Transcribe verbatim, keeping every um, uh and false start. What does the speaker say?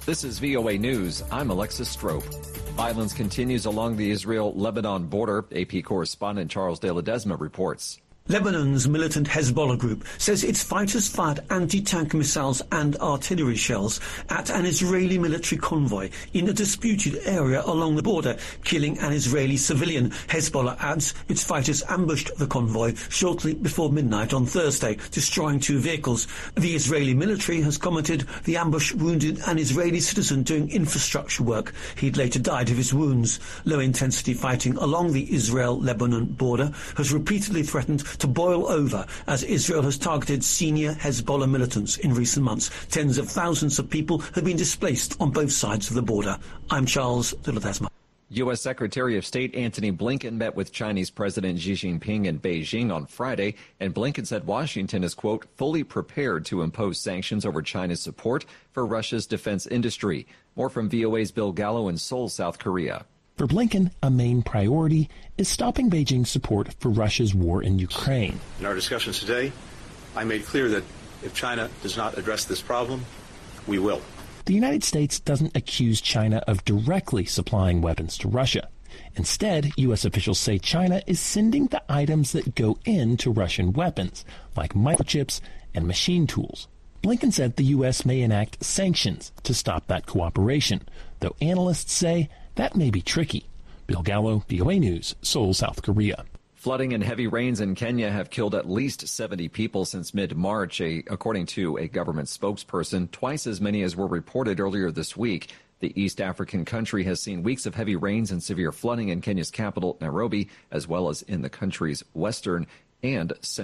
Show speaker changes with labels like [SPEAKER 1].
[SPEAKER 1] This is V O A News. I'm Alexis Strope. Violence continues along the Israel-Lebanon border. A P correspondent Charles de Ledesma reports.
[SPEAKER 2] Lebanon's militant Hezbollah group says its fighters fired anti-tank missiles and artillery shells at an Israeli military convoy in a disputed area along the border, killing an Israeli civilian. Hezbollah adds its fighters ambushed the convoy shortly before midnight on Thursday, destroying two vehicles. The Israeli military has commented the ambush wounded an Israeli citizen doing infrastructure work. He'd later died of his wounds. Low-intensity fighting along the Israel-Lebanon border has repeatedly threatened to boil over as Israel has targeted senior Hezbollah militants in recent months. Tens of thousands of people have been displaced on both sides of the border. I'm Charles de Ledesma.
[SPEAKER 1] U S. Secretary of State Antony Blinken met with Chinese President Xi Jinping in Beijing on Friday, and Blinken said Washington is, quote, fully prepared to impose sanctions over China's support for Russia's defense industry. More from V O A's Bill Gallo in Seoul, South Korea.
[SPEAKER 3] For Blinken, a main priority is stopping Beijing's support for Russia's war in Ukraine.
[SPEAKER 4] In our discussions today, I made clear that if China does not address this problem, we will.
[SPEAKER 3] The United States doesn't accuse China of directly supplying weapons to Russia. Instead, U S officials say China is sending the items that go into Russian weapons, like microchips and machine tools. Blinken said the U S may enact sanctions to stop that cooperation, though analysts say that may be tricky. Bill Gallo, V O A News, Seoul, South Korea.
[SPEAKER 1] Flooding and heavy rains in Kenya have killed at least seventy people since mid-March, a, according to a government spokesperson, twice as many as were reported earlier this week. The East African country has seen weeks of heavy rains and severe flooding in Kenya's capital, Nairobi, as well as in the country's western and central